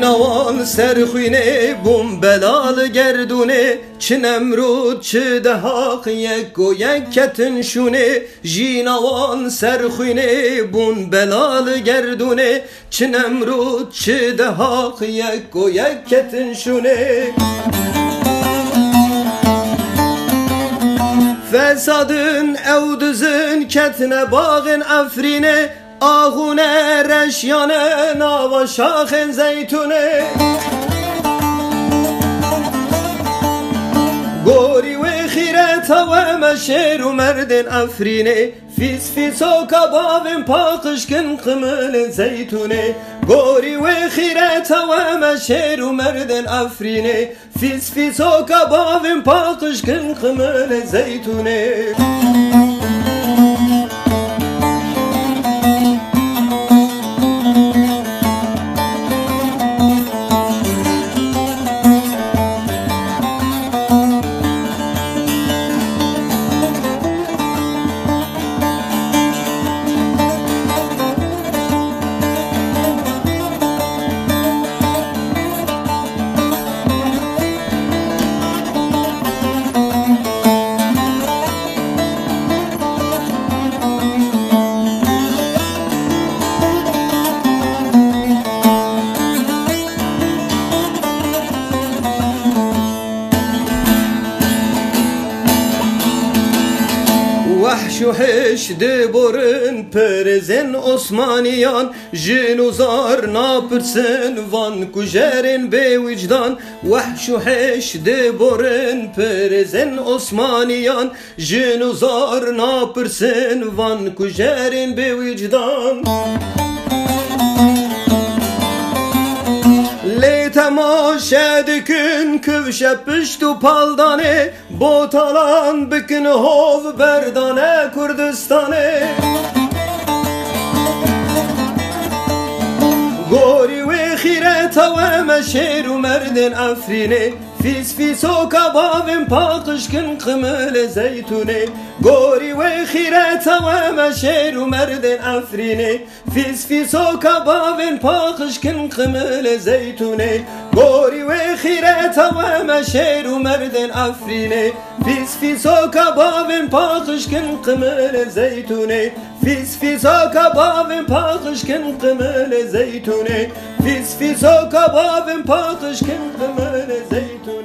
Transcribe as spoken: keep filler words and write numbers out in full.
جینوان سرخوینه بوم بلال گردونه چه نمرود چه دهاق یک و یک کتن شونه جینوان سرخوینه بوم بلال گردونه چه نمرود چه دهاق یک و یک کتن شونه فسادın evdüzün ketine bağın afrine آغونه رشیانه ناوا شاخ زیتونه گوری و خیرت و مشیر و مردن افرینه فیس فیس و کبابن پاقش کن قمل زیتونه گوری و خیرت و مشیر و مردن افرینه فیس فیس و کبابن پاقش کن قمل زیتونه وحش و حش دبورن پرزن عثمانیان جن و زار ناپرسن وان کجرن به وجدان وحش و حش دبورن پرزن عثمانیان جن و زار ناپرسن وان کجرن به وجدان تماشا دکن کفش پشت و پالدانه بوتالان بکن هو بردانه کردستانه گوری و خیرت و مشیر و مردن افرینه فیس فیس و کبابن پاقش کن قمل زیتونه گوری و خیرت و مشیر و مردن افرینه فیس فیس و کبابن پاقش کن قمل زیتونه گوری و خیرت و مشیر و مردن افرینه فیس فیس و کبابن پاقش کن قمل زیتونه فیس فیس و کبابن پاقش کن قمل زیتونه فیس فیس و کبابن پاقش کن قمل زیتونه